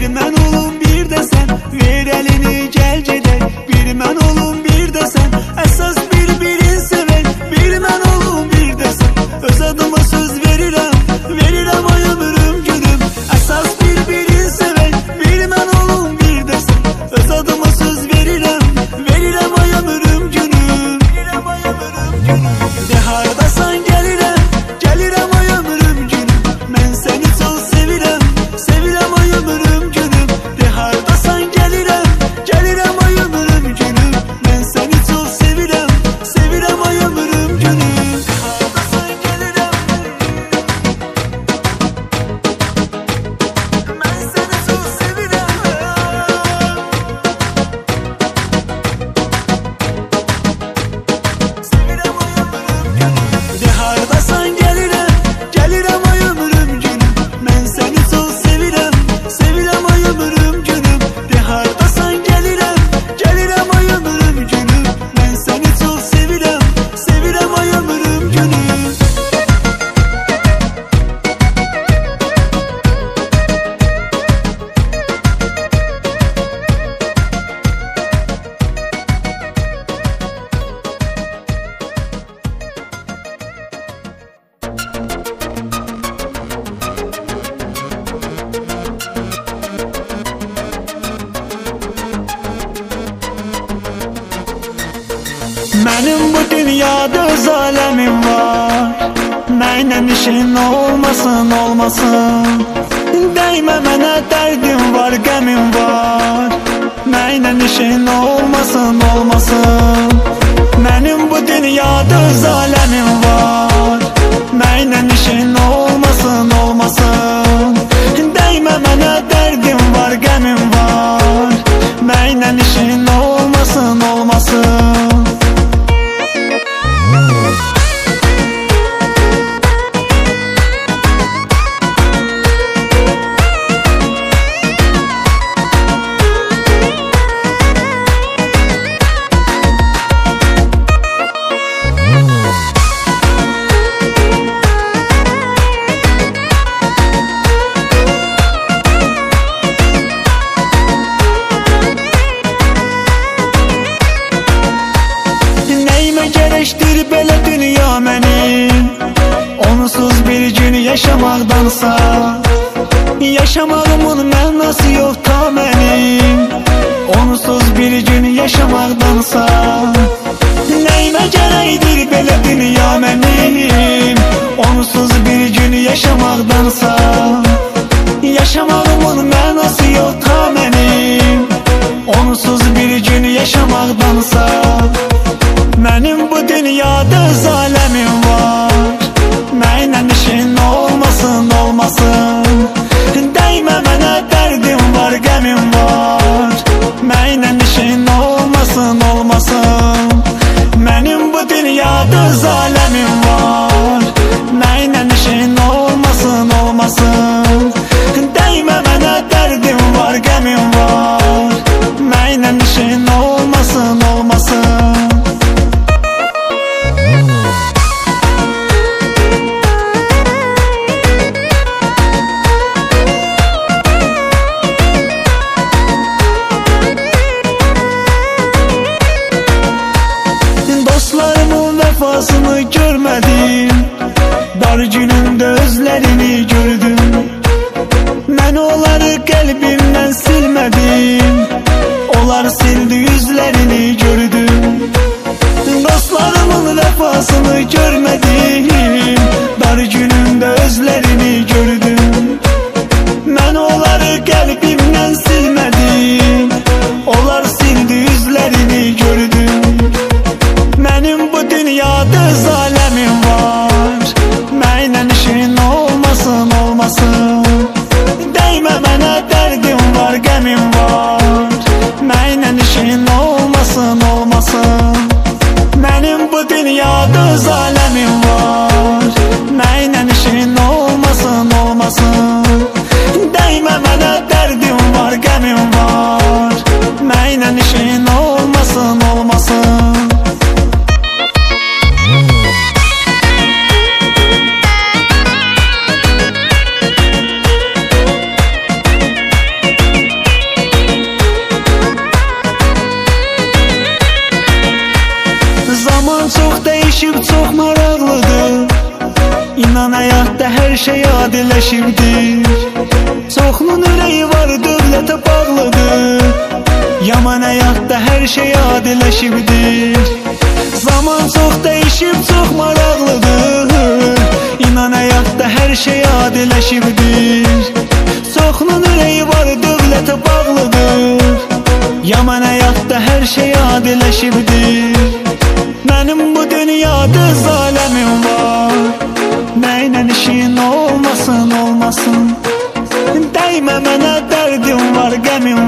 bir mən olum bir də sən. Ver əlini gəl gedək, bir mən olum bir də sən. Əsas bir-birin sevək, bir mən olum bir də sən. Öz adıma söz verirəm, verirəm ay ömrüm günüm. Əsas bir-birin sevək, bir mən olum bir də sən. Öz adıma söz verirəm, verirəm ay ömrüm günüm. Verirəm ay ömrüm günüm. De hardasan gəlirəm, gəlirəm ay ömrüm günüm. Mən səni çox sevirəm, sevirəm ay ömrüm günüm. De hardasan gəlirəm, gəlirəm ay ömrüm günüm. Mən səni çox sevirəm, sevirəm ay ömrüm günüm. De hardasan gəlirəm, mən səni çox sevirəm. Sevirəm ay ömrüm günüm. De hardasan gəlirəm, gəlirəm ay ömrüm günüm. Mən səni çox sevirəm, sevirəm ay ömrüm günüm. De hardasan gəlirəm, gəlirəm ay ömrüm günüm. Mən səni çox sevirəm, sevirəm ay ömrüm günüm. Mənim bu dünyada öz aləmim var. Mənlə işin olmasın, olmasın. Dəymə mənə dərdim var, qəmim var. Mənlə işin olmasın, olmasın. Mənim bu dünyada öz aləmim var. Mənlə işin olmasın, olmasın. Dəymə mənə dərdim var, qəmim var. Mənlə işin olmasın, olmasın. Nəyimə gərəkdir belə dünya mənim? Onsuz bir gün yaşamaqdansa, yaşamağımın mənası yox ta mənim. Onsuz bir gün yaşamaqdansa, nəyimə gərəkdir belə dünya mənim? Onsuz bir gün yaşamaqdansa, yaşamağımın mənası yox ta mənim. Onsuz bir gün yaşamaqdansa, mənim bu dünyada öz aləmim var. Mənlə işin olmasın, olmasın. Dəymə mənə dərdim var, qəmim var. Mənlə işin olmasın, olmasın. Mənim bu dünyada öz aləmim var. Mənlə işin olmasın, olmasın. Dəymə mənə dərdim var, qəmim var. Mənlə işin olmasın, olmasın. Dostlarımın vəfasını görmədim, dar günümdə özlərini gördüm. Mən onları qəlbimdən silmədim, onlar sildi yüzlərini gördüm. Dostlarımın vəfasını görmədim, dar günümdə özlərini gördüm. Mən onları qəlbimdən silmədim, onlar sildi yüzlərini gördüm. Mənim bu dünyada öz aləmim var. Mənlə işin olmasın, olmasın. Dəymə mənə dərdim var, qəmim var. Mənlə işin olmasın, olmasın. Mənim bu dünyada öz aləmim var. Mənlə işin olmasın, olmasın. Dəymə mənə dərdim var, qəmim var. Mənlə işin olmasın, olmasın. her şey adiləşibdir. Çoxunun ürəyi var, dövlətə bağlıdır. Yaman həyatda hər şey adiləşibdir. Zaman çox dəyişib, çox maraqlıdır. İnan həyatda hər şey adiləşibdir. Çoxunun ürəyi var, dövlətə bağlıdır. Yaman həyatda hər şey adiləşibdir. Mənim bu dünyada zaləmim var. Nəylə işin olmasın, olmasın. Dəymə mənə dərdim var, qəmim